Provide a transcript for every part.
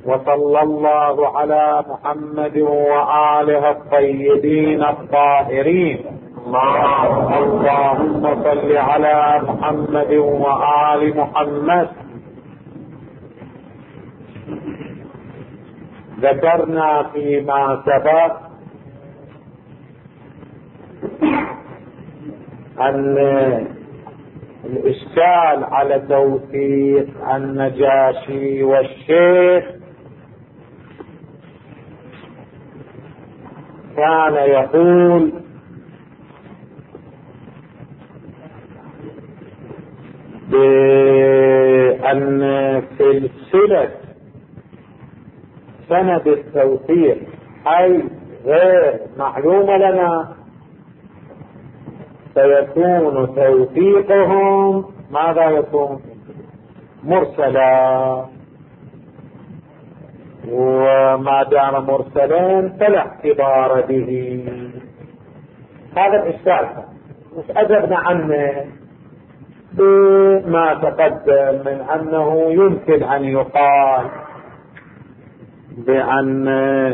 وصلى الله على محمد وآله الطيبين الطاهرين. اللهم صل على محمد وآل محمد. ذكرنا فيما سبق أن الإشكال على توثيق النجاشي والشيخ كان يقول بأن سلسلة سند التوثيق أي غير معلومة لنا سيكون توثيقهم ماذا يكون؟ مرسلا، وما دام مرسلين فلا اعتبار به. هذا الإشكال مش أجبنا عنه بما تقدم من أنه يمكن أن يقال بأن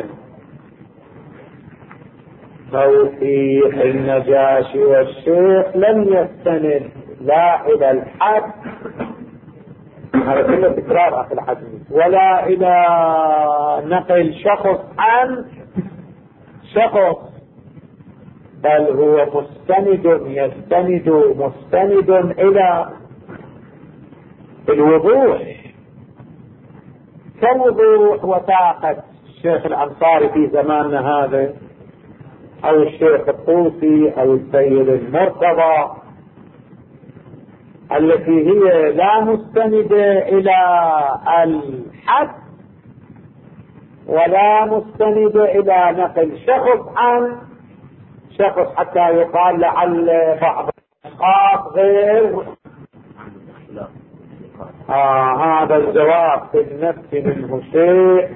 توثيق النجاشي والشيخ لم يستند لا إلى الحد، هذا كله تكرار أخي الحديث، ولا إلى نقل شخص عن شخص، بل هو مستند إلى الوضوح، كالوضوح وطاقة الشيخ الأنصاري في زماننا هذا، أو الشيخ الطوسي، أو السيد المرتضى، التي هي لا مستندة إلى الحد ولا مستندة إلى نقل شخص عن شخص حتى يقال لعل بعض الأشخاص غير. هذا الجواب في النفس منه شيء،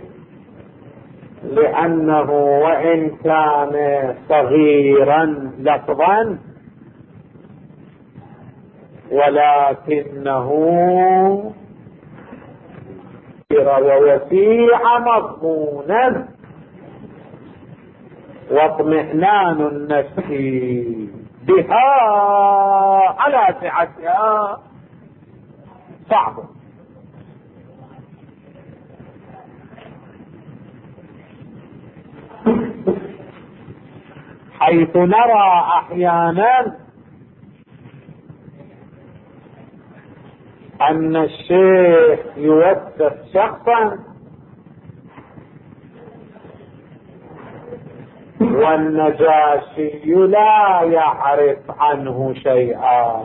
لأنه وإن كان صغيرا لفظا ولكنه ووسيع مضمونا، واطمئنان النفس بها على سعتها صعب. حيث نرى أحيانا أن الشيخ يوثق شخصا والنجاشي لا يعرف عنه شيئا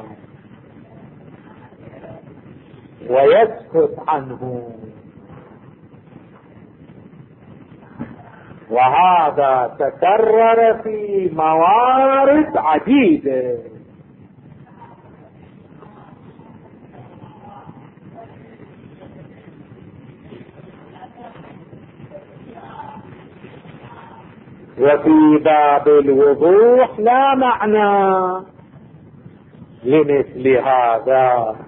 ويسكت عنه، وهذا تكرر في موارد عديدة. وفي باب الوضوح لا معنى لمثل هذا،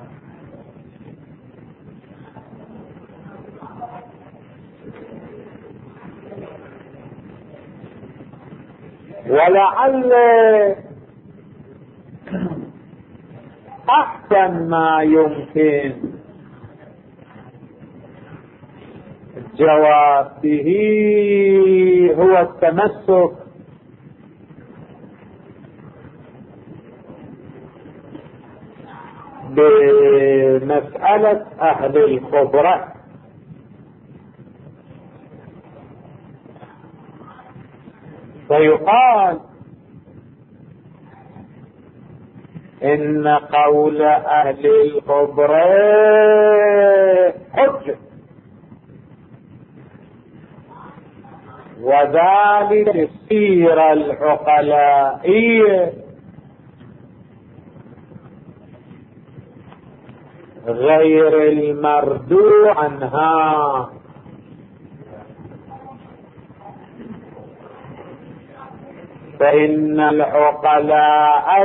ولعل أحسن ما يمكن الجواب به هو التمسك بمسألة أهل الخبرة، فيقال إن قول أهل الخبرة حجة، وذلك السيرة العقلائية غير المردود عنها، فإن العقلاء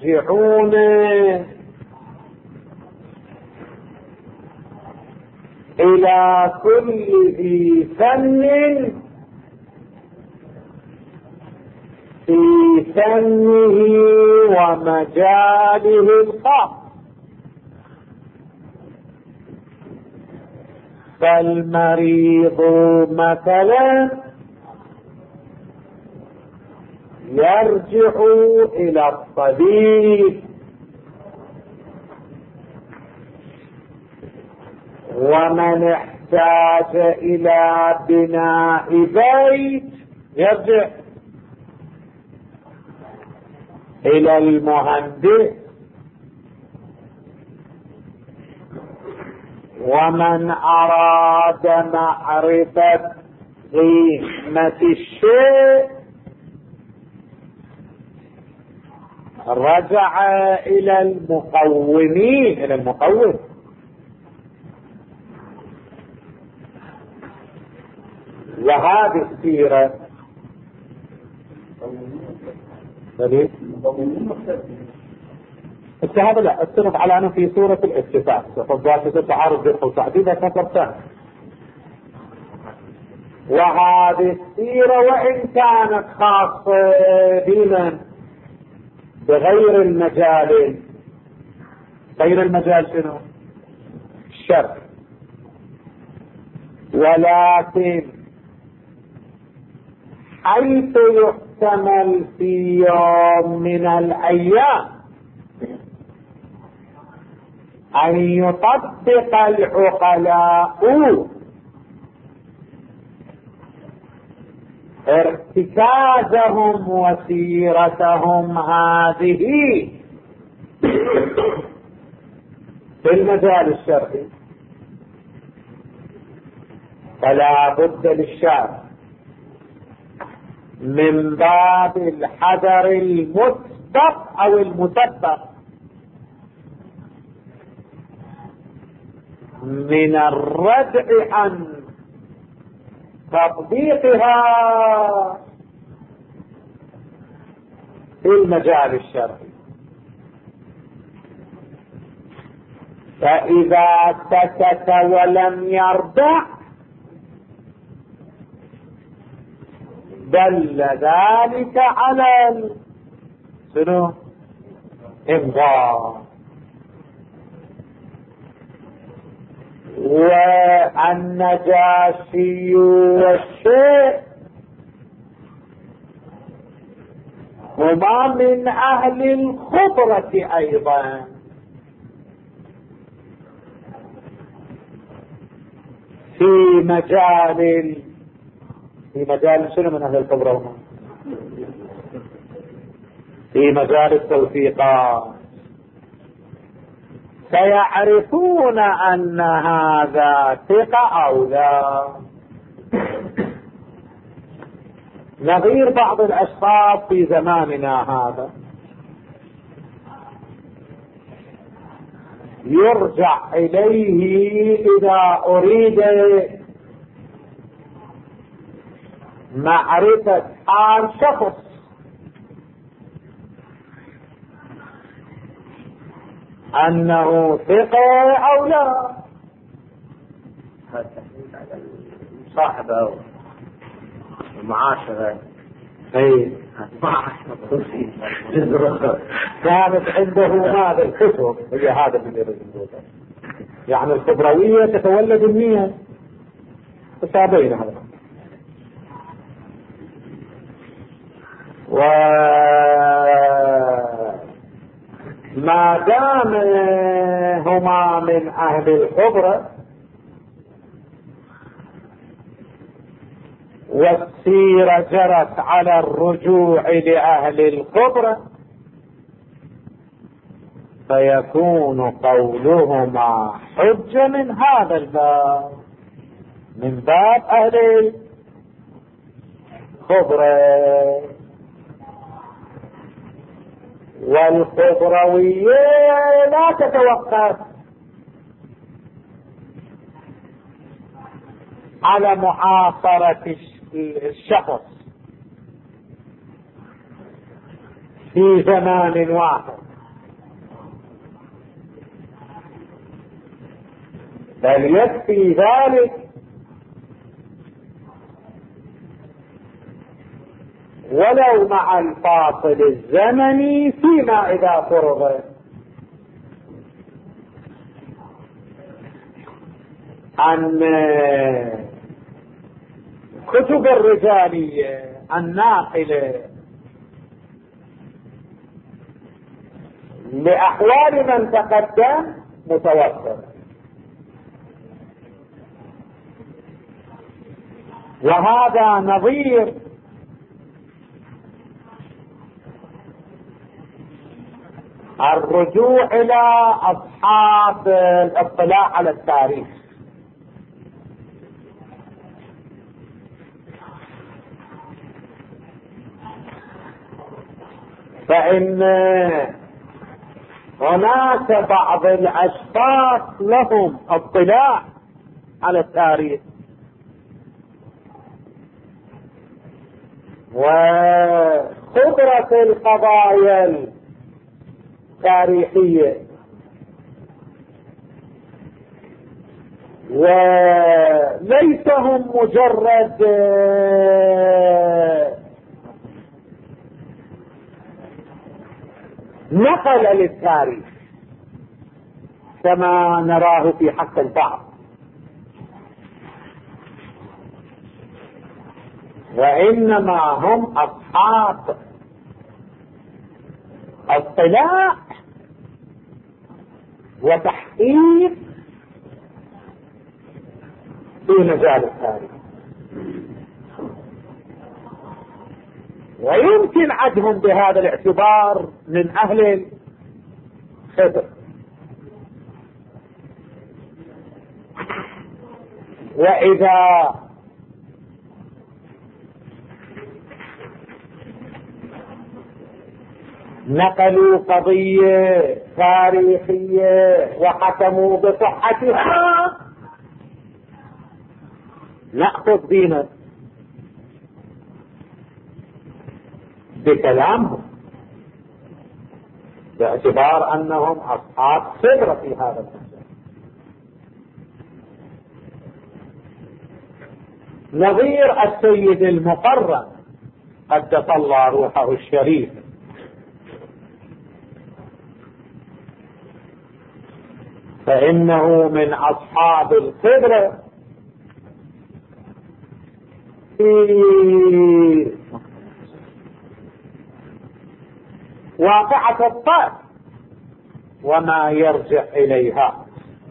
يرجعون إلى كل ذي فن في فنه ومجاله الخاص. فالمريض مثلا يرجع إلى الطبيب، ومن احتاج إلى بناء بيت يرجع إلى المهندس، ومن أراد معرفة قيمة الشيء رجع إلى المقومين، إلى المقوم. وهذه السيرة هذا لا السنف على أنه في سورة الافتتاح فضلت تتعارض بالقول تعديدها كثرتان. وهذه السيرة وإن كانت خاصة بمن بغير المجال، غير المجال شنو؟ الشر، ولكن حيث يحتمل في يوم من الأيام أن يطبق العقلاء ارتكازهم وسيرتهم هذه في المجال الشرعي، فلا بد للشعب من باب الحذر المسبق أو المسبق من الردع عن تطبيقها في المجال الشرعي. فإذا سكت ولم يردع دل ذلك على شنو؟ إمضاء. والنجاشي والشيء هما من أهل الخبرة أيضا، في مجال شنو من أهل الخبرة هما؟ في مجال التوثيقات، سيعرفون أن هذا ثقة أو لا. نظير بعض الأشخاص في زماننا هذا يرجع إليه إذا أريد معرفة حال شخص، أنه ثقة أو لا. صاحبه المعاشرة كانت عنده ماذا الكتب، هي هذا اللي يريد الوضع. يعني الخبروية تتولد النية، تشابهين هذا. وما دام هما من أهل الخبرة والسيرة جرت على الرجوع لأهل الخبرة، فيكون قولهما حجة من هذا الباب، من باب أهل الخبرة. والخبروية لا تتوقف على معاصرة الشخص في زمان واحد، بل يكفي ذلك ولو مع الفاصل الزمني فيما إذا فرض عن كتب الرجالية الناقلة لأحوال من تقدم متوفر، وهذا نظير الرجوع إلى أصحاب الاطلاع على التاريخ. فإن هناك بعض الأشخاص لهم اطلاع على التاريخ وخبرة القضايا التاريخية، وليس هم مجرد نقل للتاريخ كما نراه في حق البعض، وإنما هم أصحاب اطلاع وتحقيق في مجال التاريخ، ويمكن عدهم بهذا الاعتبار من أهل الخبر. وإذا نقلوا قضية تاريخية وحكموا بصحتها نأخذ بنا بكلامهم باعتبار أنهم أصحاب خبرة في هذا المجال. نظير السيد المقرن قدس الله روحه الشريف، فإنه من أصحاب الخبرة في واقعة الطائف وما يرجع إليها.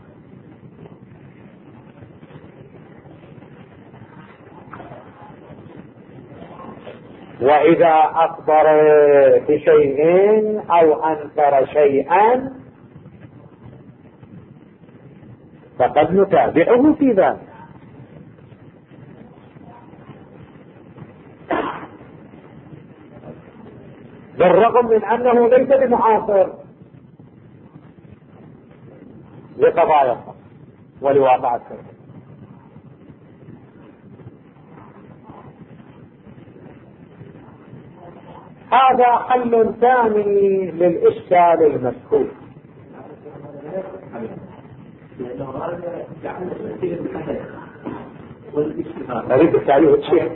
وإذا أخبر بشيء أو أنكر شيئا فقد نتابعه في ذلك، بالرغم من أنه ليس بمعاصر لقضايا ولواقع السنة. هذا حل ثاني للإشكال المذكور. أريد التعليق الشيء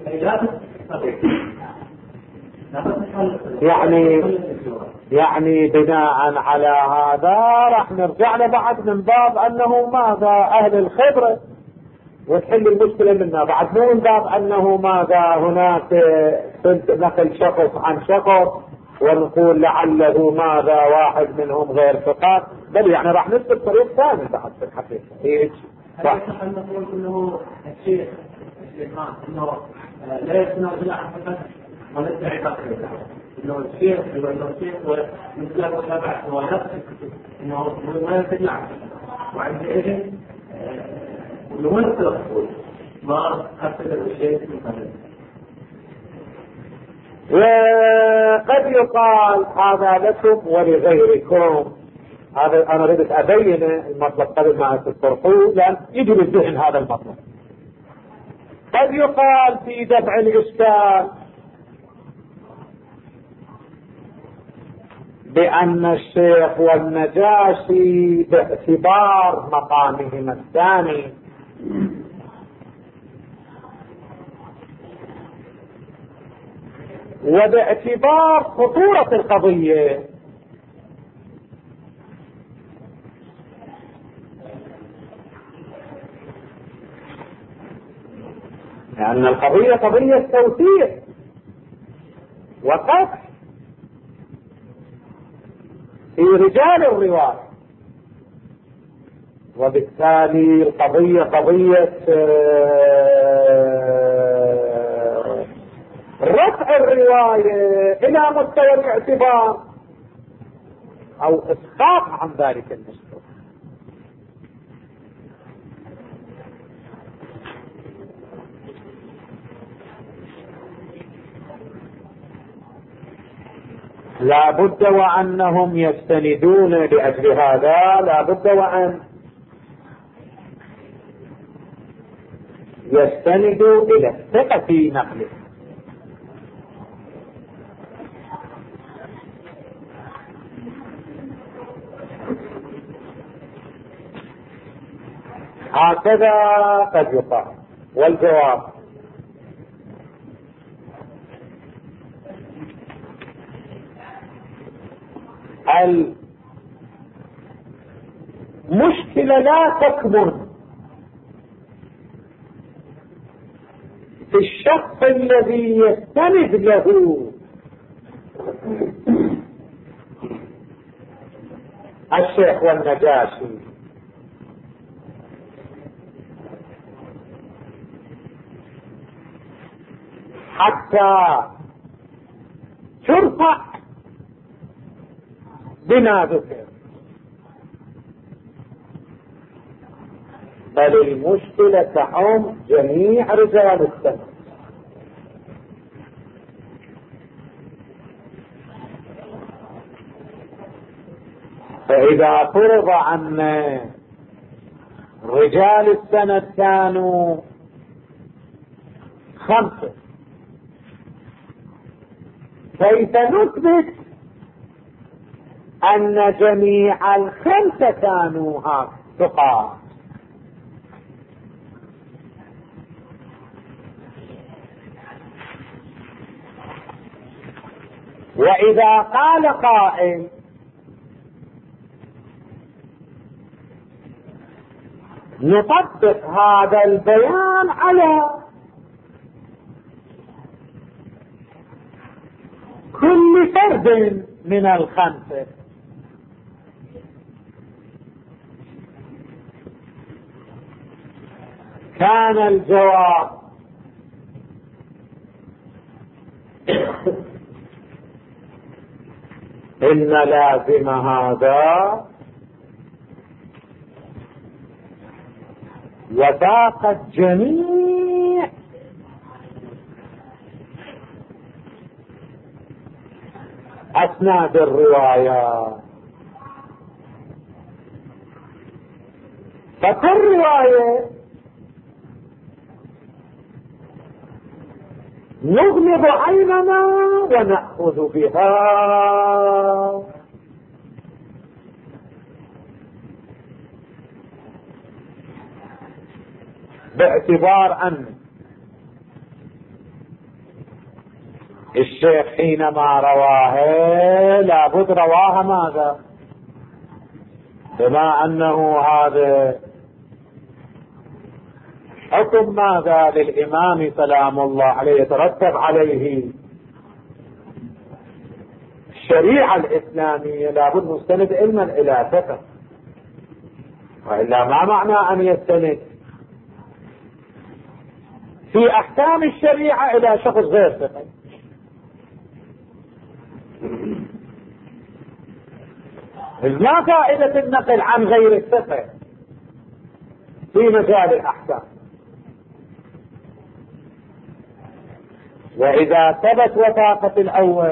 يعني بناء على هذا راح نرجع لبعض من باب أنه ماذا أهل الخبرة وتحل المشكلة منا، بعد مو من باب أنه ماذا هناك نقل شخص عن شخص ونقول لعله ماذا واحد منهم غير ثقات، بل يعني راح نثبت طريق ثاني بعد في الحقيقة. هيك صح. نقول انه الشيخ انه لا يتنازل عن فتح وندعي تقريبا انه الشيخ مثل متابعة روايات انه ما يتنازل وعندئذ نمثل ما أفسد الشيء من قبل. وقد يقال هذا لكم ولغيركم، هذا أنا أريد أبين المطلب قبل ما تطرحوه لأن يجي بالذهن هذا المطلب. قد يقال في دفع الإشكال بأن الشيخ والنجاشي باعتبار مقامهما الثاني وباعتبار خطورة القضية لأن القضية قضية توثيق وقف في رجال الرواية، وبالتالي القضية قضية رفع الرواية إلى مستوى الاعتبار أو إسقاط عن ذلك المستوى. لا بد وأنهم يستندون لأجل هذا، لا بد وأن يستندوا إلى الثقة في نقله. هكذا قد يقال. والجواب المشكلة لا تكمن في الشخص الذي يستند له الشيخ والنجاشي، حتى ترفع بما ذكر، بل المشكلة تعم جميع رجال السنة. فإذا فرض أن رجال السنة كانوا 5، كيف نثبت أن جميع 5 كانوا ثقات؟ وإذا قال قائل نطبق هذا البيان على كل فرد من 5، كان الجواب إن لازم هذا وثاقة جميع أسناد الروايات، فكل رواية نغمض عيننا ونأخذ بها باعتبار أن الشيخ حينما رواه لابد رواها ماذا؟ بما أنه هذا حكم ماذا للإمام سلام الله عليه يترتب عليه الشريعة الإسلامية، لابد مستند علما إلى ثقة، وإلا ما معنى أن يستند في أحكام الشريعة إلى شخص غير ثقة؟ ما فائدة النقل عن غير الثقة في مجال الأحكام؟ وإذا ثبت وثاقة الأول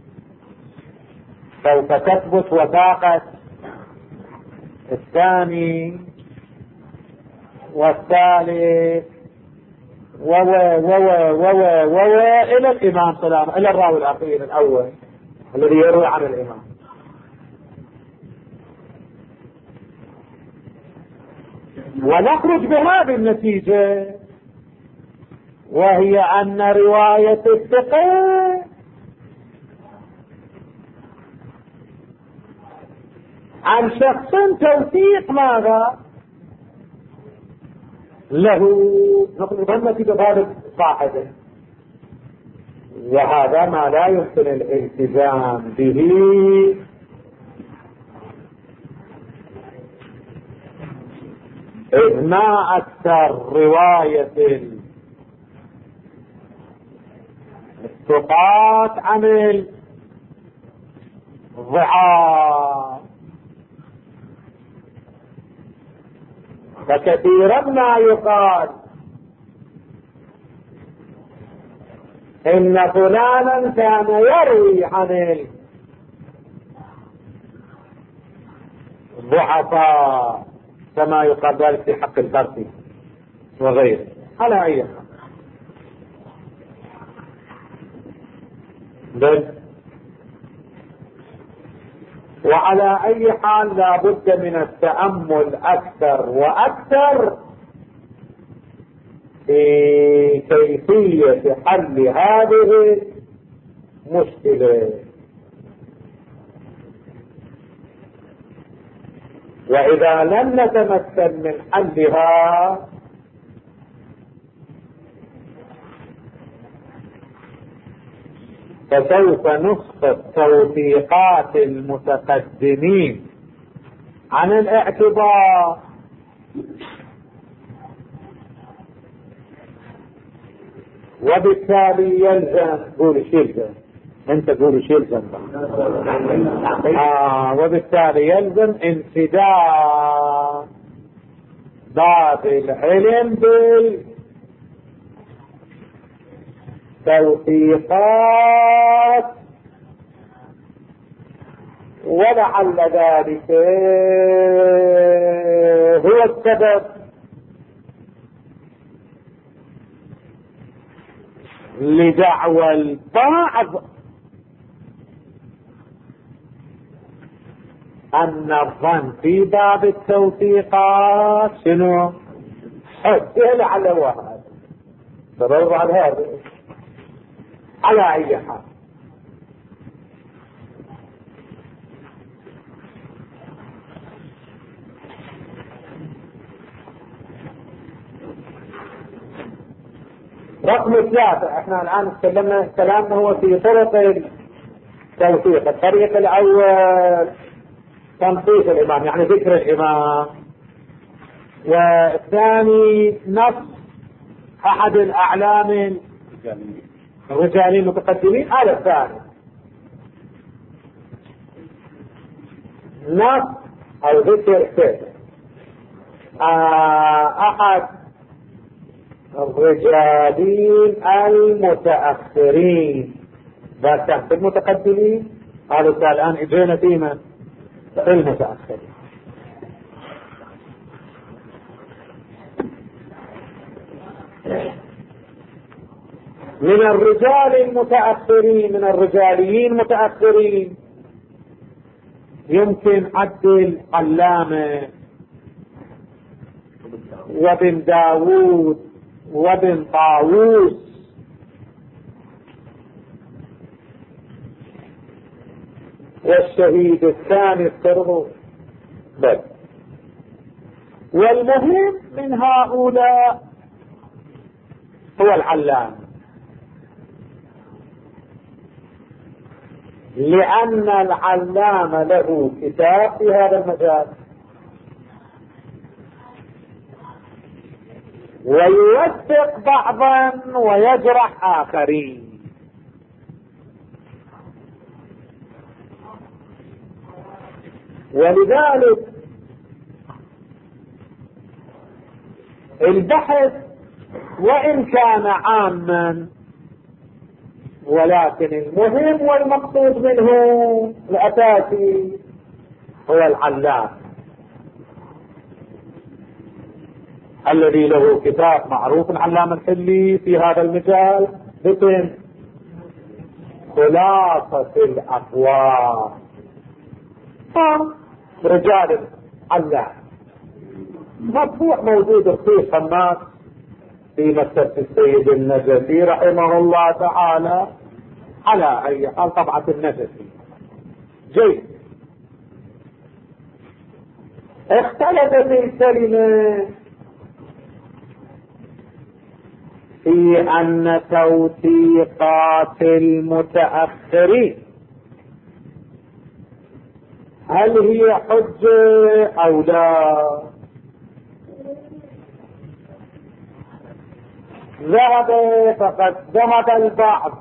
سوف تثبت وثاقة الثاني والثالث إلى الإمام سلام، إلى الراوي الأخير الأول الذي يروي عن الإمام. ونخرج بهذه النتيجة، وهي أن رواية الثقة عن شخص توثيق ماذا له نقل نتيجة ذلك صاحبه، وهذا ما لا يمكن الالتزام به إذ ما أكثر رواية الثقات عن الضعاف، فكثيرا ما يقال إن فلانا كان يروي عن الضعفاء كما يقال ذلك في حق البرسي وغيره. على أي حال وعلى أي حال لا بد من التأمل أكثر وأكثر في كيفية حل هذه المشكلة، وإذا لم نتمكن من حلها فسوف نسقط توثيقات المتقدمين عن الاعتبار، وبالتالي يلزم قول شيلزم انت قول شيلزم وبالتالي يلزم انسداد باب العلم بالتوثيقات، ولعل ذلك هو السبب لدعوى البعض أن الظن في باب التوثيقات شنو؟ حجة لعل واحد تدور على هذا. على أي حال رقم 3 احنا الآن تكلمنا كلامنا هو في طرق التوثيق. الطريق الأول تنصيص الإمام يعني ذكر الإمام، والثاني نص أحد الأعلام الرجالين المتقدمين. هذا الثاني نص أو ذكر أحد الرجالين المتأخرين. ذاك في المتقدمين، هذا الآن اجينا فيما في المتأخرين. من الرجال المتأخرين، من الرجاليين المتأخرين يمكن عبد العلامة وابن داود وابن طاووس والشهيد الثاني السرغو بل. والمهم من هؤلاء هو العلامة، لأن العلامة له كتاب في هذا المجال ويوثق بعضا ويجرح آخرين. ولذلك البحث وإن كان عاما ولكن المهم والمقصود منه الأساسي هو العلام الذي له كتاب معروف العلامة الحلي في هذا المجال باسم خلاصة الأقوال. رجال علام مطبوع موجود في خماس في مكتبة السيد النجفي رحمه الله تعالى. على اي حال طبعة النجفي جيد. اختلفت الكلمة في ان توثيقات المتأخرين هل هي حجة او لا. فقد ذهب البعض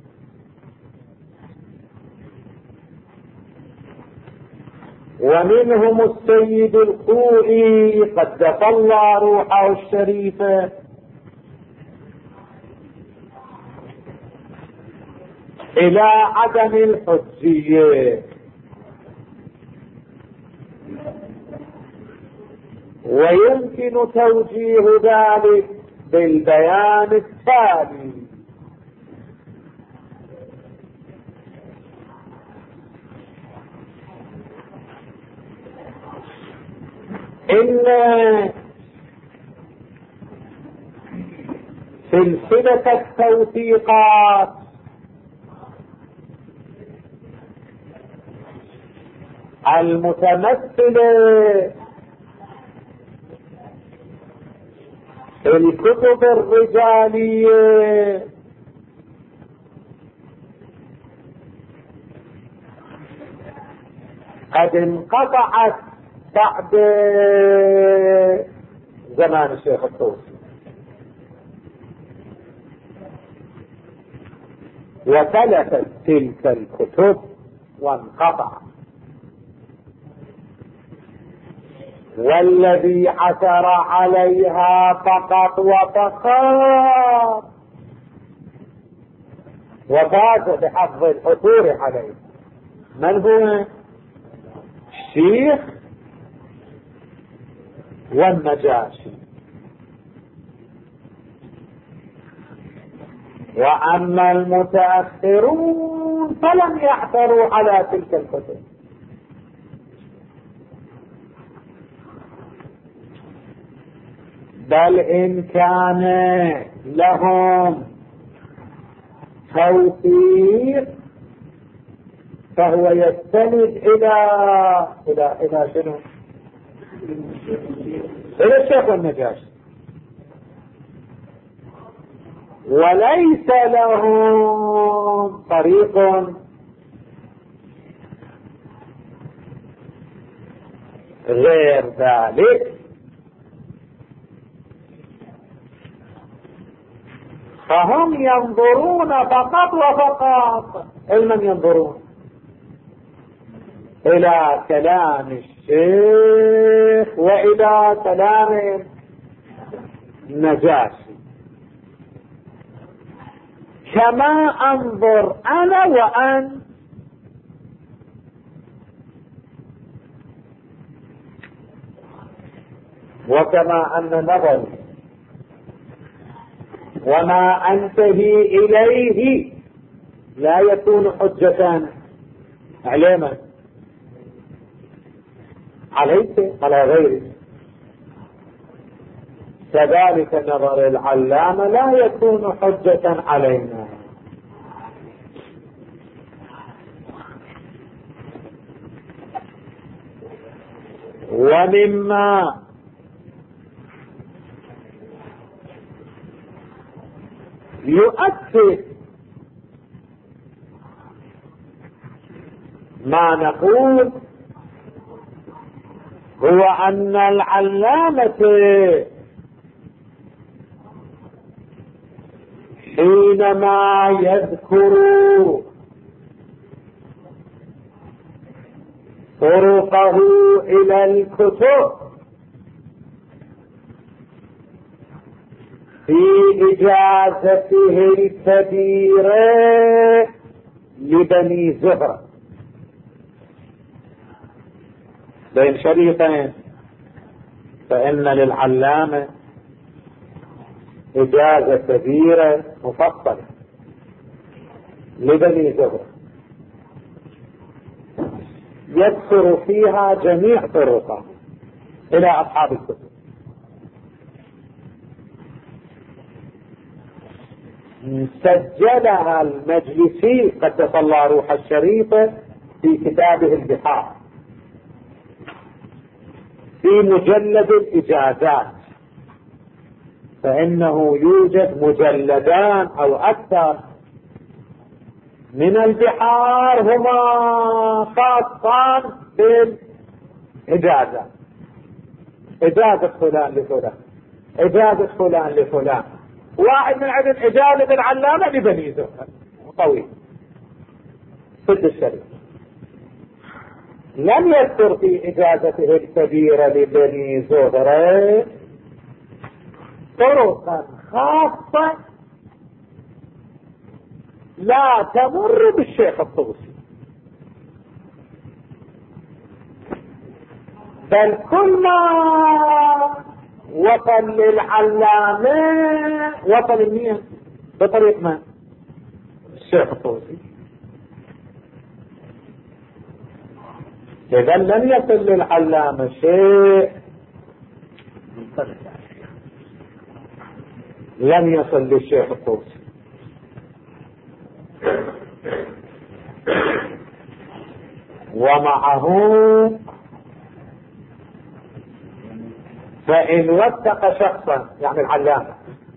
ومنهم السيد الخوئي قدس الله روحه الشريفة الى عدم الحجية، ويمكن توجيه ذلك بالبيان التالي. إن سلسلة التوثيقات المتمثلة في الكتب الرجالية قد انقطعت بعد زمان الشيخ الطوسي، وتلفت تلك الكتب وانقطعت، والذي عثر عليها فقط وفقط وفاز بحفظ العثور عليه من هو؟ الشيخ والنجاشي. وأما المتأخرون فلم يعثروا على تلك الكتب، بل إن كان لهم توثيق فهو يستند إلى شنو؟ إلى الشيخ والنجاشي، وليس لهم طريق غير ذلك، فهم ينظرون فقط وفقط. من ينظرون؟ إلى كلام الشيخ وإلى كلام النجاشي، كما أنظر أنا وأن. وكما أن نظري وما أنتهي إليه لا يكون حجة على من؟ عليك على غيرك، كذلك نظر العلامة لا يكون حجة علينا. ومما يؤكد ما نقول هو أن العلامة حينما يذكر طرقه إلى الكتب في إجازته الكبيرة لبني زهرة بين شريطين، فإن للعلامة إجازة كبيرة مفصلة لبني زهرة يذكر فيها جميع طرقه إلى أصحاب الكتب، سجلها المجلسي قدس الله روح الشريفة في كتابه البحار في مجلد الإجازات، فإنه يوجد مجلدان أو أكثر من البحار هما خاصان بالإجازة، إجازة فلان لفلان، إجازة فلان لفلان، واحد من عدد إجازة العلامة لبني زهر طويل سد الشريف. لم يذكر في إجازته الكبيرة لبني زهر طرقا خاصة لا تمر بالشيخ الطوسي، بل كل ما وصل للعلامة وصل المية بطريق ما الشيخ الطوسي. إذا لم يصل للعلامة شيء لم يصل للشيخ الطوسي. ومعه فإن وثق شخصا يعني العلامة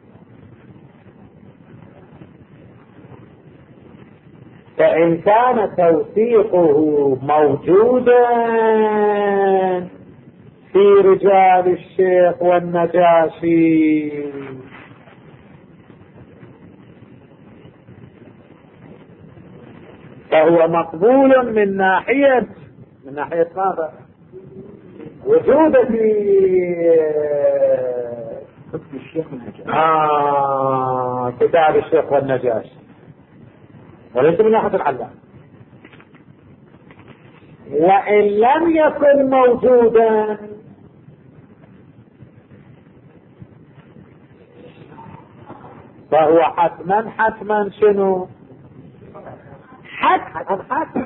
فإن كان توثيقه موجودا في رجال الشيخ والنجاشي فهو مقبول من ناحية ماذا؟ وجود في الشيخ كتاب الشيخ والنجاشي وليس من ناحية العلامة. وإن لم يكن موجودا فهو حتما شنو؟ حتما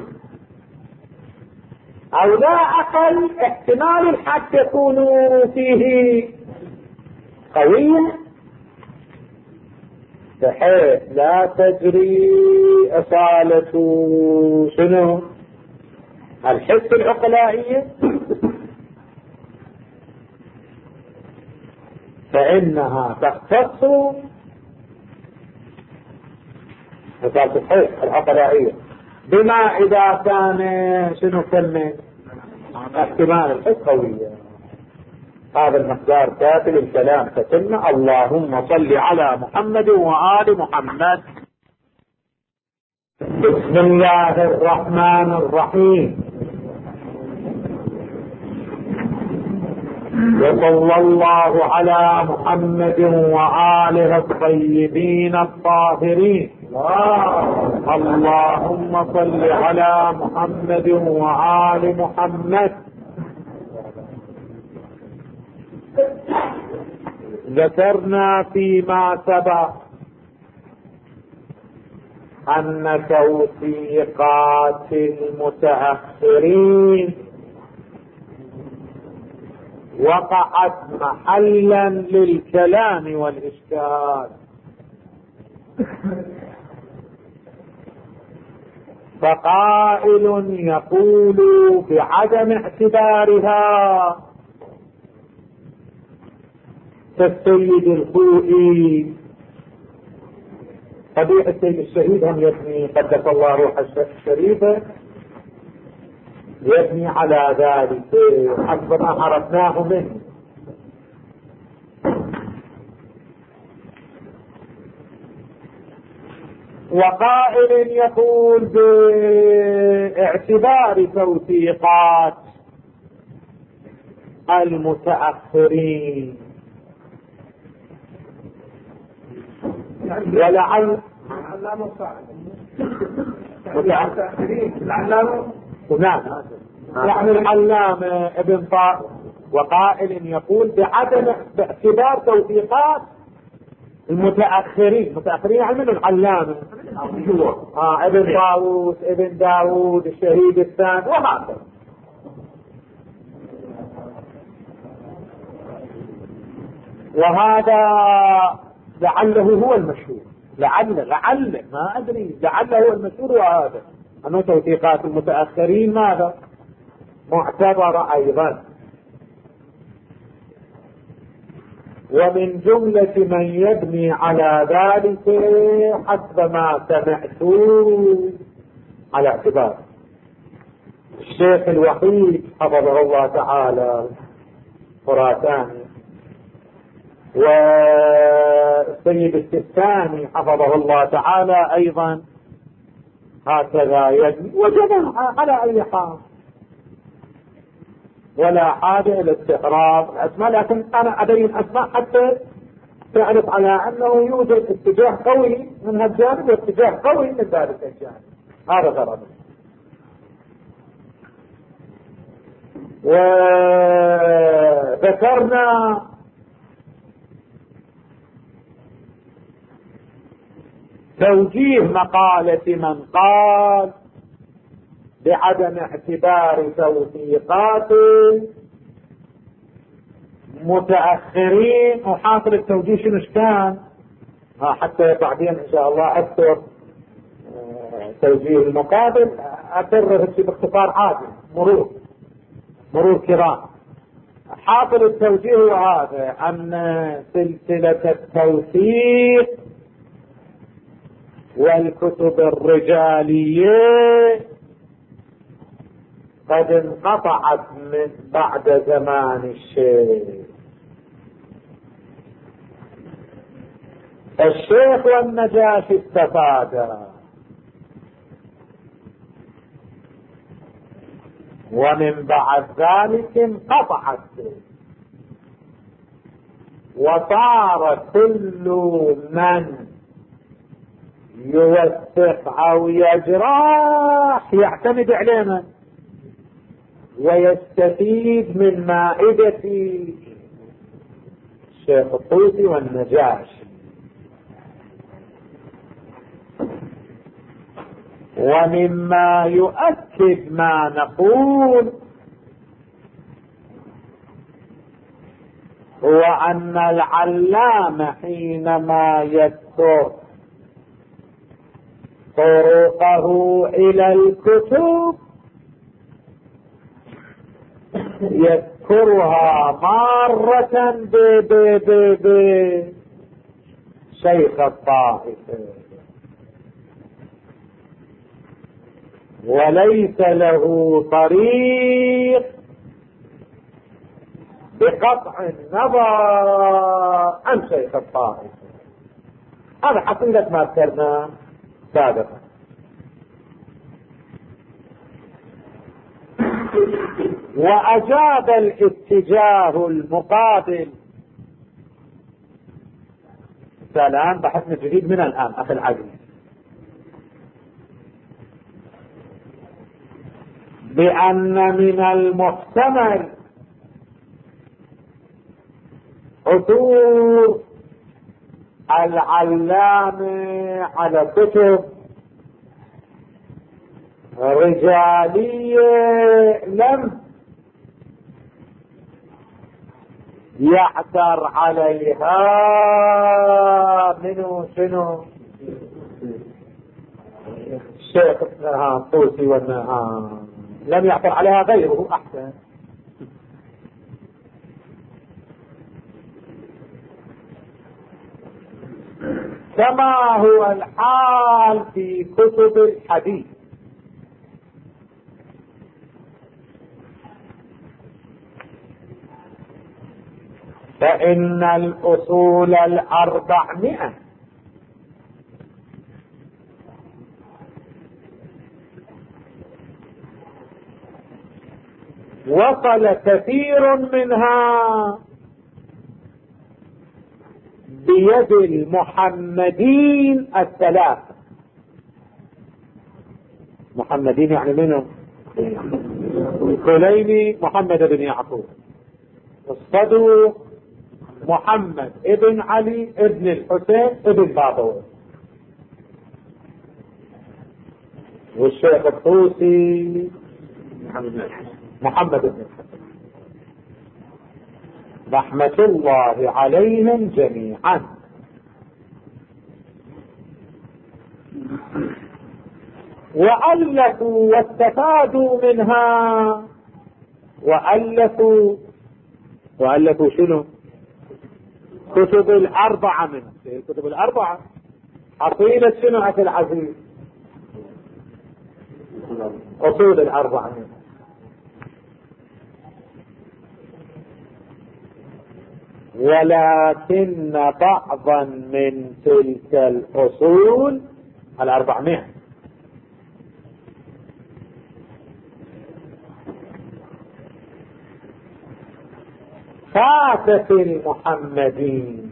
أو لا أقل احتمال الحد يكون فيه قوية بحيث لا تجري أصالة شنو؟ الحس العقلائية، فإنها تختص أصالة الحس العقلائية بما إذا كان شنو كلمة احتمال الحس قوية. هذا المقدار كافي للكلام فتلنا. اللهم صل على محمد وآل محمد. بسم الله الرحمن الرحيم. وصلى الله على محمد وآله الطيبين الطاهرين. اللهم صل على محمد وآل محمد. ذكرنا فيما سبق أن توثيقات المتأخرين وقعت محلا للكلام والإشكال، فقائل يقول بعدم اعتبارها كالسيد الخوئي. طبيعة السيد الشهيد هم يبني قدس الله روح الشريفة يبني على ذلك حسب ما عرفناه منه. وقائل يقول باعتبار توثيقات المتأخرين، ولعل نعم يعني العلامة ابن طاء. وقائل يقول بعدم باعتبار توثيقات المتأخرين يعني من العلامة ابن طاووس ابن داود الشهيد الثاني وهكذا. وهذا لعله هو المشهور لعل ما أدري، لعل هو المشهور هذا أنه توثيقات المتأخرين ماذا معتبرة أيضا. ومن جملة من يبني على ذلك حسب ما سمعت على اعتبار الشيخ الوحيد حفظه الله تعالى خراساني، والسيد السيستاني حفظه الله تعالى أيضا هكذا يبني، وجماعة على أي حال، ولا حاجة إلى استقرار الأسماء، لكن أنا أبين أسماء حتى تعرف على أنه يوجد اتجاه قوي من هذا الجانب واتجاه قوي من ذلك الجانب. هذا غرض. وذكرنا توجيه مقالة من قال بعدم اعتبار توثيقات متأخرين، وحاصل التوجيه شنو كان حتى بعدين ان شاء الله اذكر توجيه المقابل، اكرر باختصار عادي مرور كرام. حاصل التوجيه هذا ان سلسلة التوثيق والكتب الرجالية قد انقطعت من بعد زمان الشيخ والنجاشي استفادا، ومن بعد ذلك انقطعت، وصار كل من يوثق او يجرح يعتمد علينا ويستفيد من مائدة الشيخ الطوسي والنجاشي. ومما يؤكد ما نقول هو أن العلامة حينما يذكر طرقه إلى الكتب يذكرها مارة شيخ الطائفة، وليس له طريق بقطع النظر عن شيخ الطائفة. هذا حقيقة ما ذكرنا سابقا. وأجاب الاتجاه المقابل. الآن بحثنا جديد من الآن أخي العزيز، بأن من المحتمل عثور العلامة على كتب رجالية لم يعثر عليها منه شنو الشيخ الطوسي لم يعثر عليها غيره احسن. كما هو الحال في كتب الحديث، فإن الأصول 400 وصل كثير منها بيد المحمدين الثلاثة. محمدين يعني منهم؟ الكليني محمد بن يعقوب، الصدوق محمد ابن علي ابن الحسين ابن باطور، والشيخ الطوسي محمد بن الحسين، رحمة الله عليهم جميعا. وألفوا واستفادوا منها. وألفوا شنو؟ كتب الأربعة منها. الكتب الأربعة حصيلة شنو أخي العزيز؟ أصول الأربعة منها. ولكن بعضا من تلك الأصول 400 فاتت المحمدين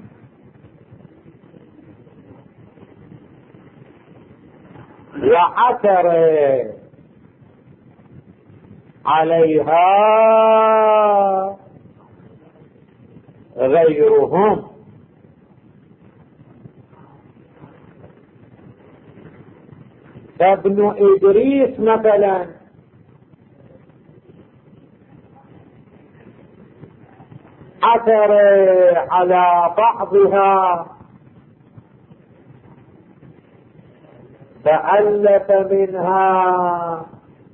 وعثر عليها غيرهم. فابن إدريس مثلا عثر على بعضها فألف منها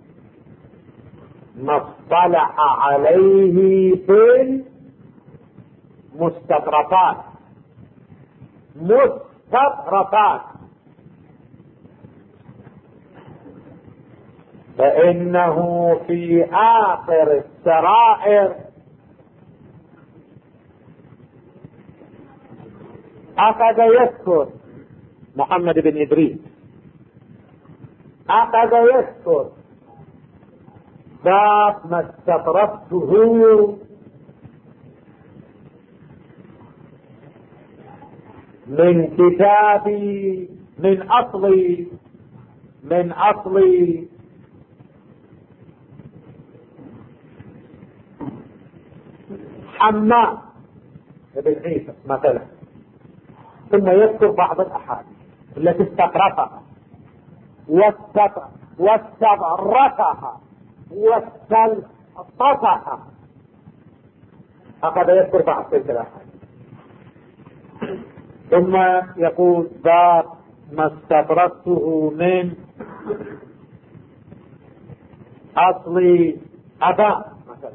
ما اصطلح عليه في المستطرفات. فإنه في آخر السرائر أخذ يذكر محمد بن إدريس، أخذ يذكر باب ما استطرفته من كتابي من أصل حماد بن عيسى مثلا، ثم يذكر بعض الأحاديث التي استطرفها واستغرقها واستلطفها، أخذ يذكر بعض تلك الأحاديث ثم يقول باب ما استطرفته من أصل أباء مثلا،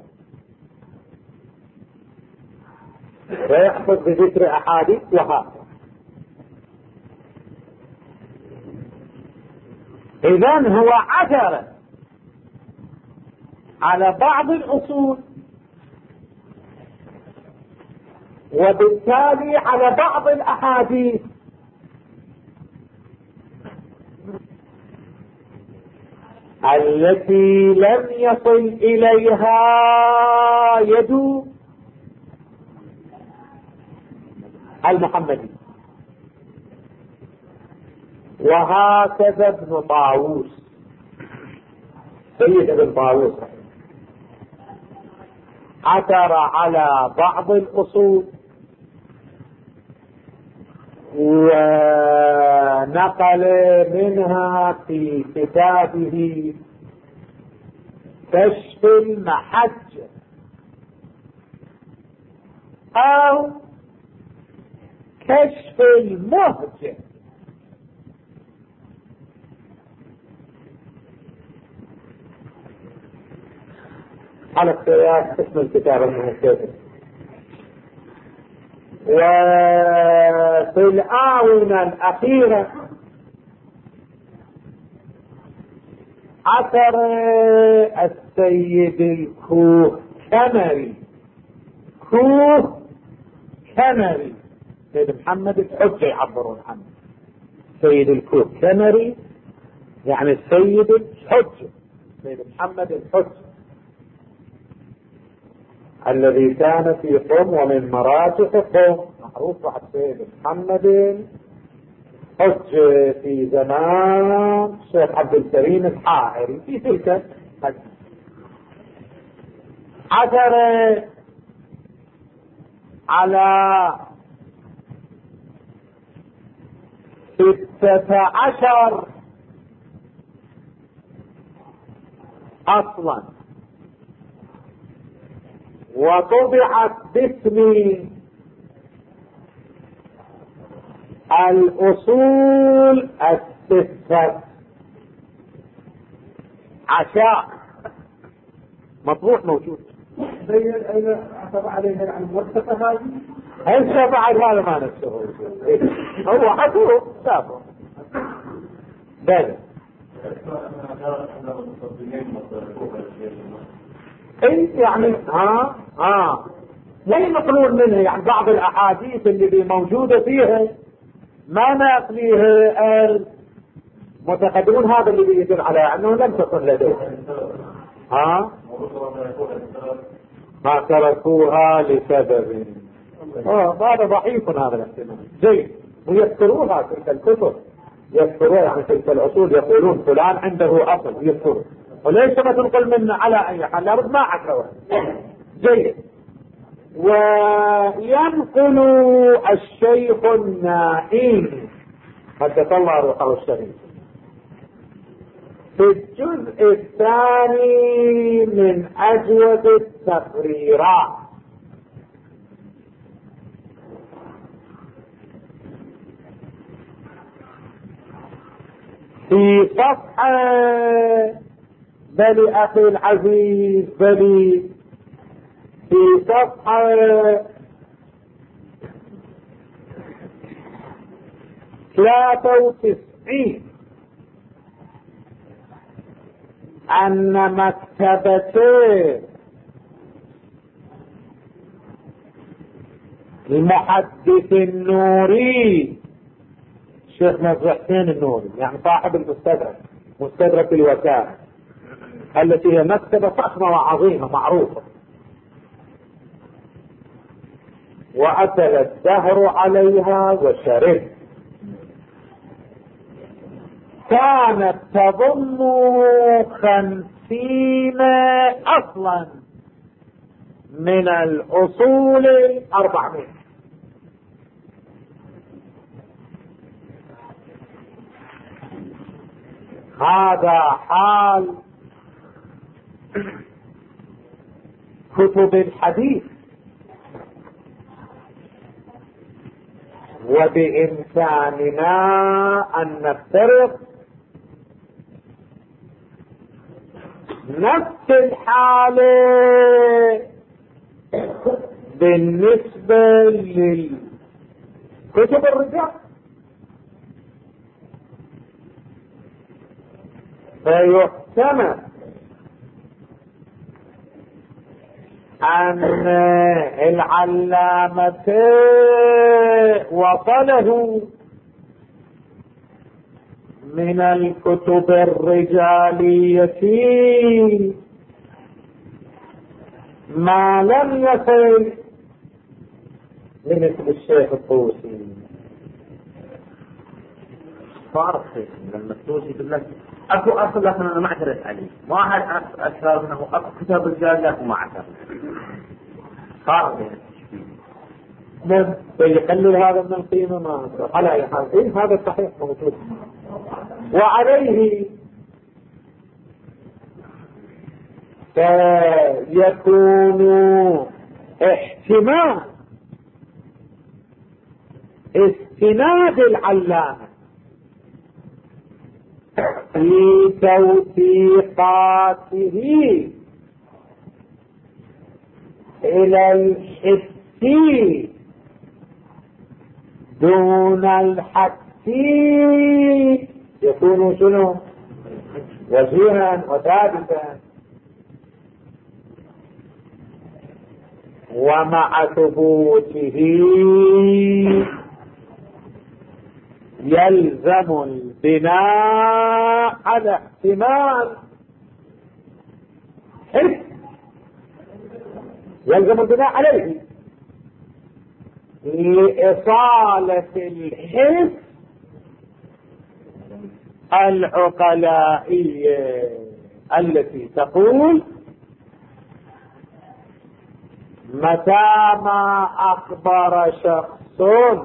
ويحفظ بذكر أحاديث وهكذا. إذن هو عثر على بعض الأصول وبالتالي على بعض الأحاديث التي لم يصل إليها يد المحمدي. وهكذا ابن طاووس سيد ابن طاووس عثر على بعض الأصول ونقل منها في كتابه كشف المحج أو كشف المهج. على اختلاف اسم الكتاب المناسب. وفي الآونة الأخيرة عثر السيد الكوكمري سيد محمد الحجة يعبرون عنه، سيد الكوكمري يعني السيد الحجة، سيد محمد الحجة الذي كان في قم ومن مراجع قم، معروف واحد سيد محمد الحج في زمان الشيخ عبد الكريم الحائري في تلك عثر على 16 أصلا وطبعت باسم الأصول بالسبت عشاء مطروح موجود. أين اعتبر عليها يعني المرتفع هذه؟ هسه بعد هذا ما نفسه هو حكوه سافر بلى. اي يعني لا ينقلون منها يعني بعض الاحاديث اللي موجودة فيها ما نقليها المتقدمون، هذا اللي بيدل على انه لم تكن لديه ما تركوها لسبب. هذا ضعيف هذا الاحتمال. زين ويذكروها تلك الكتب، يذكروها يعني تلك الاصول، يقولون فلان عنده اصل يذكره، وليس ما تنقل منه على اي حال لابد ما عكروها. زين وينقل الشيخ النائي قدس الله روحه الشريف في الجزء الثاني من أجوبة التقريرات في صفحة بل أخي العزيز بل في صفحة 93 أن مكتبة المحدث النوري الشيخ نصر حسين النوري يعني صاحب المستدرك مستدرك الوسائل التي هي مكتبة فخمة وعظيمة معروفة وأتل الدهر عليها وشرب، كانت تضم 50 أصلا من الأصول 400. هذا حال كتب الحديث، وبإمكاننا أن نفترض نفس الحالة بالنسبة لكتب الرجال، فيحتمل أن العلامة وصله من الكتب الرجالية ما لم يصل لمثل الشيخ الطوسي. فارق لما الطوسي يقول لك اكو اصل لكن انا ما اعترف عليه، ما احد اشرار انه اكو كتاب رجال لكن ما اعترف. فارق يقلل هذا من القيمة ما على أي حال. هذا الصحيح موجود، وعليه فيكون احتمال استناد العلامة في توثيقاته إلى الحسي دون الحسي يكون شنو؟ وجيها وثابتا. ومع ثبوته يلزم البناء على احتمال حس، يلزم البناء عليه لإصالة الحس العقلائية التي تقول متى ما أخبر شخص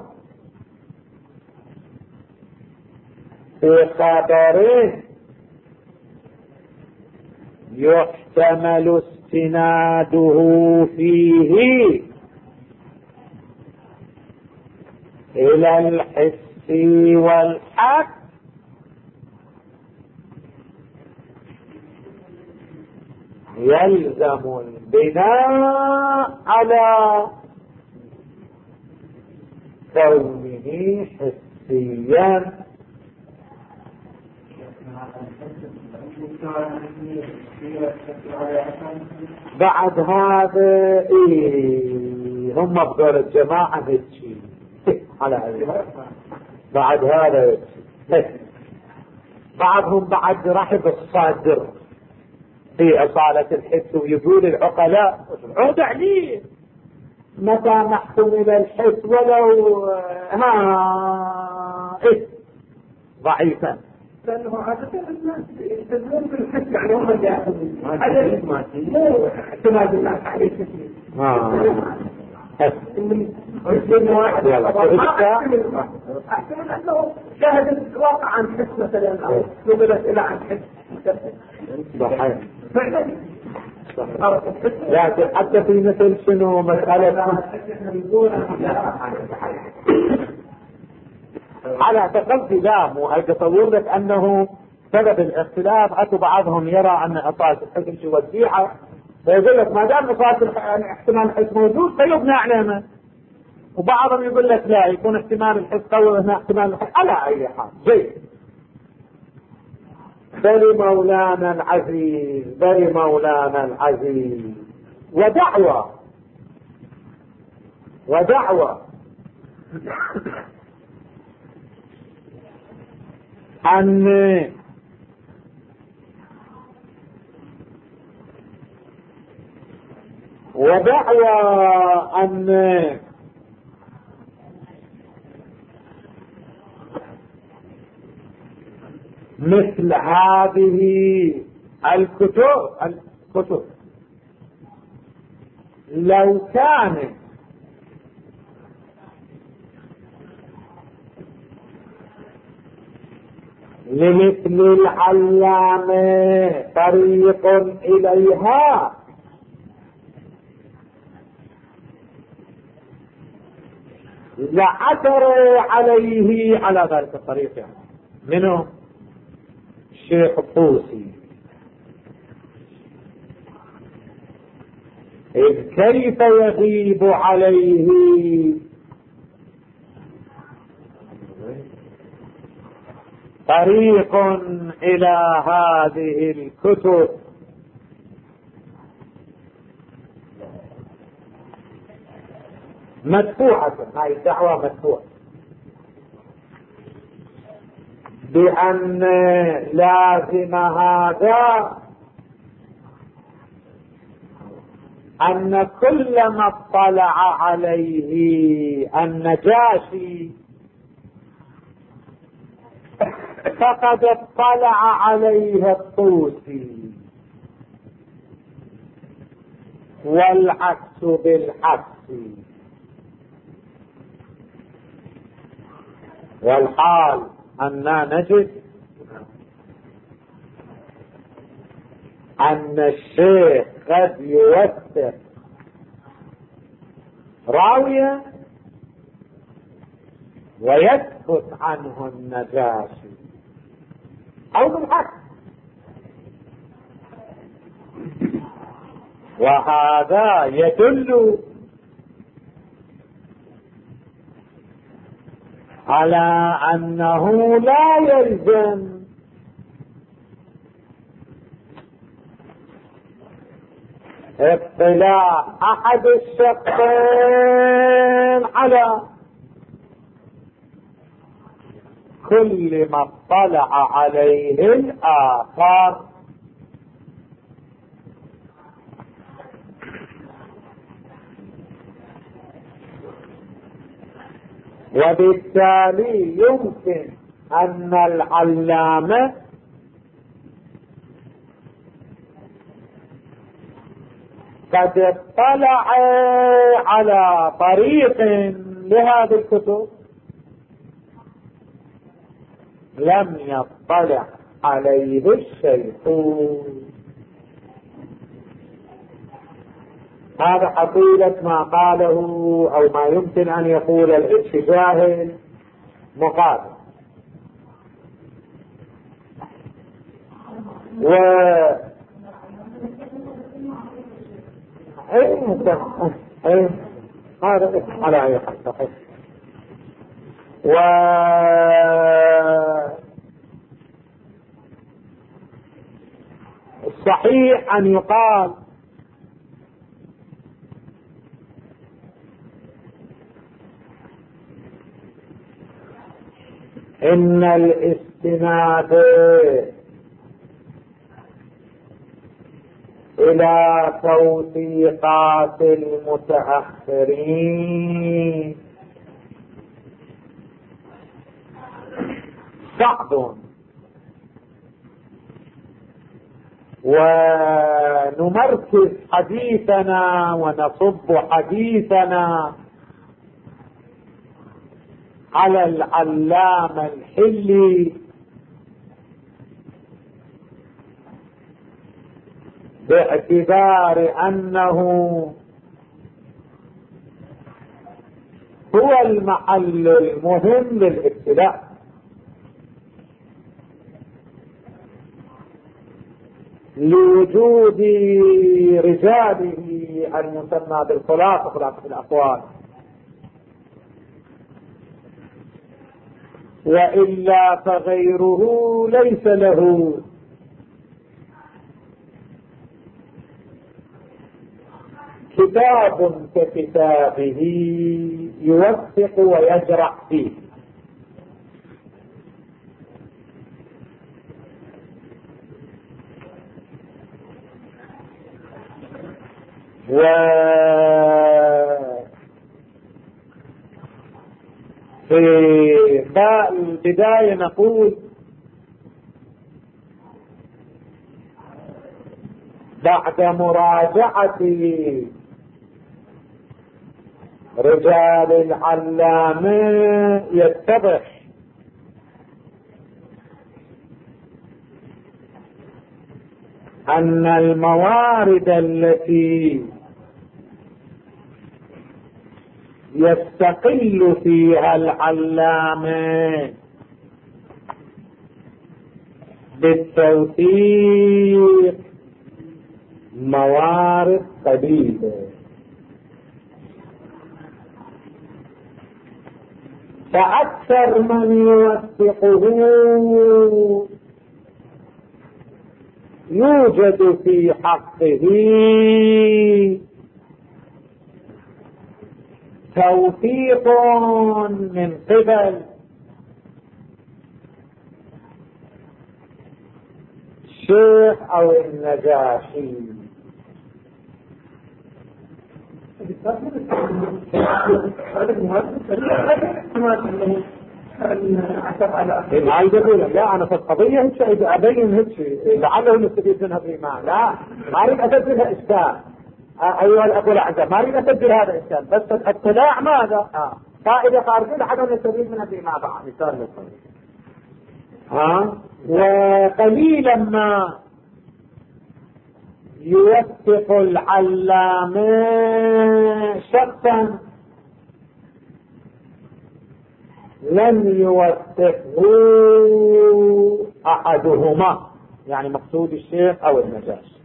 في خبر يحتمل استناده فيه إلى الحس والحق يلزم البناء على كونه حسيا. بعد هذا هم بقول الجماعة هيك على هذا. بعد هذا بعضهم بعد راح بالصادر في أصالة الحس ويقول العقلاء عود عليه متى نحكم إلى الحس ولو ضعيفا، لأنه عادة الناس يستدلون بالحس، يعني هم اللي يأخذون هذا احتمال الناس عليه كثير. أحتمل أنه شاهد واقع عن حس مثلا أو نقلت إلى عن حس. صحيح. لكن حتى في مثل شنو مسألة على اعتقاد لا مو اتصور لك انه سبب الاختلاف حتى بعضهم يرى ان اصالة الحكم شو وسيعة، فيقول لك ما دام اصالة احتمال الحس موجود فيبنى علامة، وبعضهم يقول لك لا يكون احتمال الحس قوي هنا احتمال الحس. على اي حال جيد. بل مولانا العزيز بل مولانا العزيز ودعوة أن مثل هذه الكتب لو كانت لمثل العلامة طريق إليها لعثر عليه على ذلك الطريق. يعني منه الشيخ الطوسي، إذ كيف يغيب عليه طريق إلى هذه الكتب مدفوعة. هاي الدعوة مدفوعة بأن لازم هذا أن كل ما اطلع عليه النجاشي فقد اطلع عليه الطوسي، والعكس بالعكس، والحال أننا نجد أن الشيخ قد يوثق راوية ويسكت عنه النجاشي أو بالعكس، وهذا يدل على أنه لا يلزم اطلاع أحد الشخصين على كل ما اطلع عليه الآخر. وبالتالي يمكن أن العلامة قد اطلع على طريق لهذه الكتب لم يطلع عليه الشيخ. هذا حقيقة ما قاله أو ما يمكن أن يقول الاتجاه المقابل. هذا على أي حال صحيح. والصحيح أن يقال إن الاستناد إلى توثيقات المتأخرين صعب، ونمركز حديثنا ونصب حديثنا على العلامة الحلي باعتبار أنه هو المحل المهم للابتلاء، لوجود رجاله المسمى بالخلاصة، خلاصة الأقوال، وإلا فغيره ليس له كتاب ككتابه يوثق ويجرح فيه. في البداية نقول بعد مراجعة رجال العلامة يتضح أن الموارد التي يستقل فيها العلامة بالتوثيق موارد قليلة، فأكثر من يوثقه يوجد في حقه توثيق من قبل الشيخ أو النجاشي. عايز اقول لا انا في القضيه هيك ابين هيك لعله نستفيد منها فيما لا ما اريد اسجلها اشكال. ايها الاخوه الاعزاء ما اريد اسجل هذا الاشكال، بس الاطلاع ماذا فائده خارجيه لعله نستفيد منها فيما بعد. مثال وقليلا ما يوثق العلامة شخصا لم يوثقه أحدهما، يعني مقصود الشيخ أو النجاشي.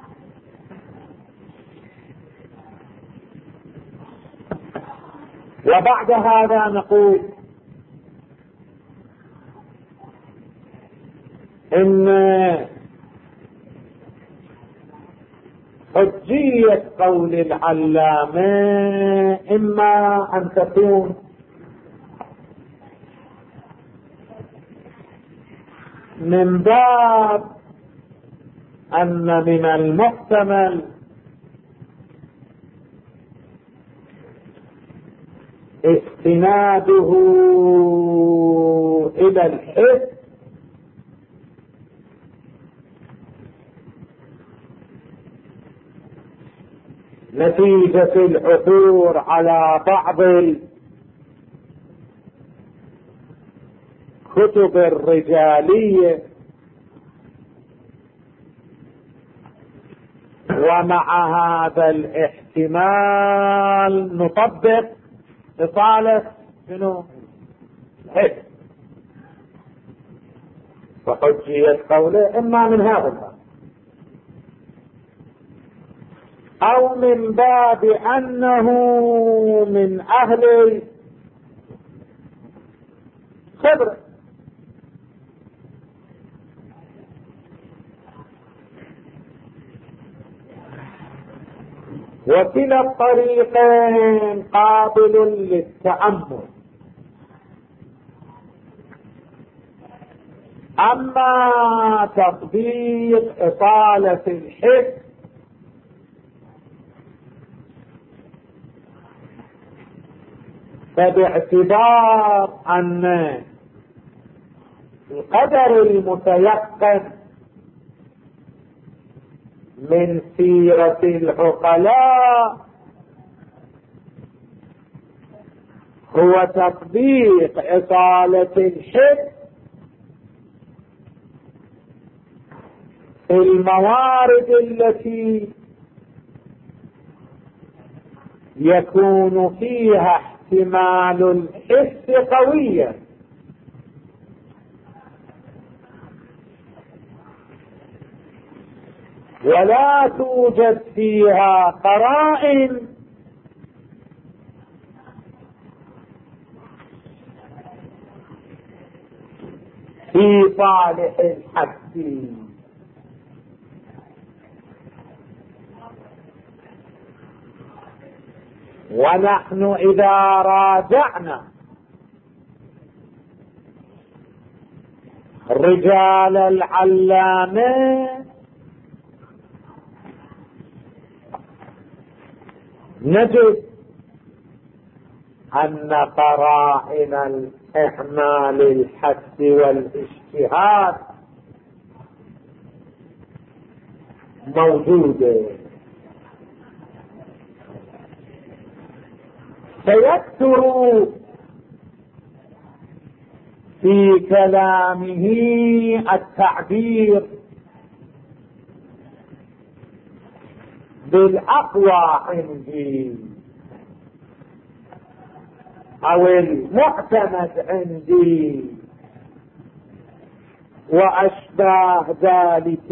وبعد هذا نقول إن حجية قول العلامة إما أن تكون من باب أن من المحتمل استناده إلى الحس نتيجة العثور على بعض الكتب الرجالية، ومع هذا الاحتمال نطبق إطالة شنو؟ الحس. فحجية قوله إما من هذا الباب أو من باب أنه من أهل الخبرة. وكلا الطريقين قابل للتأمل. أما تطبيق إطالة الحس فباعتبار أن القدر المتيقن من سيرة العقلاء هو تطبيق إطالة الحس في الموارد التي يكون فيها احتمال الحس قويا، ولا توجد فيها قرائن في صالح الحس. ونحن إذا راجعنا رجال العلامة نجد أن قرائن الإحمال الحس والاجتهاد موجودة. سيكثر في كلامه التعبير بالأقوى عندي أو المعتمد عندي وأشباه ذلك.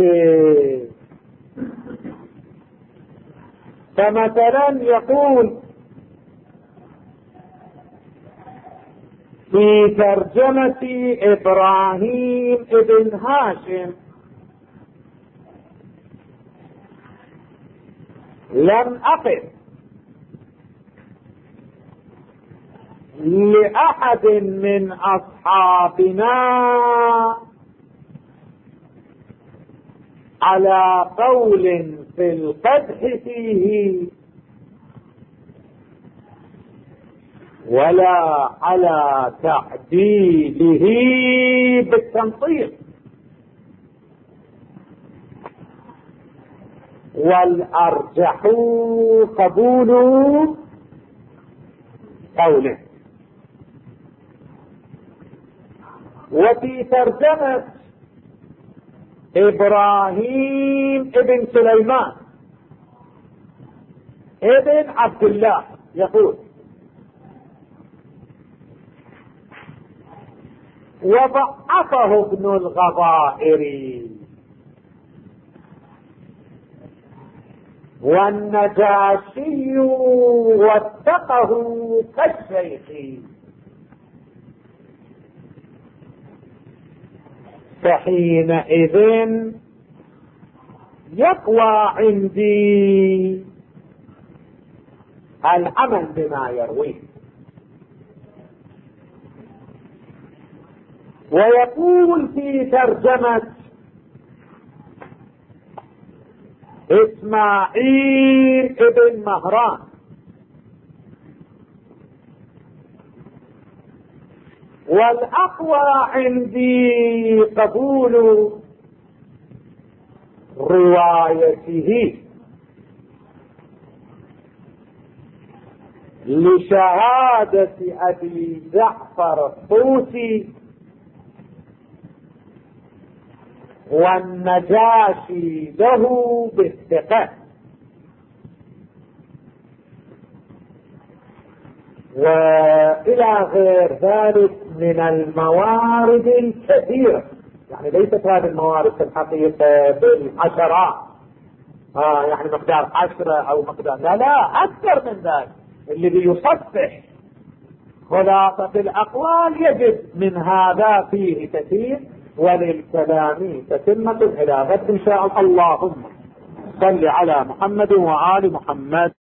فمثلا يقول في ترجمة إبراهيم ابن هاشم: لم أقف لأحد من أصحابنا على قول في القدح فيه ولا على تعديله بالتنطيق، والأرجح قبول قوله. وفي ترجمة إبراهيم ابن سليمان ابن عبد الله يقول: وضعفه ابن الغضائر والنجاشي وثقه كالشيخ، فحينئذ يقوى عندي العمل بما يرويه. ويقول في ترجمة إسماعيل ابن مهران: والأقوى عندي قبول روايته لشهادة أبي جعفر الطوسي والنجاشي له بالثقة. وإلى غير ذلك من الموارد الكثيرة، يعني ليست هذه الموارد في الحقيقة بالعشرات، يعني مقدار 10 او مقدار، لا اكثر من ذلك، اللي بيصفح خلاصة الاقوال يجد من هذا فيه كثير. وللكلام تتمة الى غد ان شاء الله. اللهم صل على محمد وآل محمد.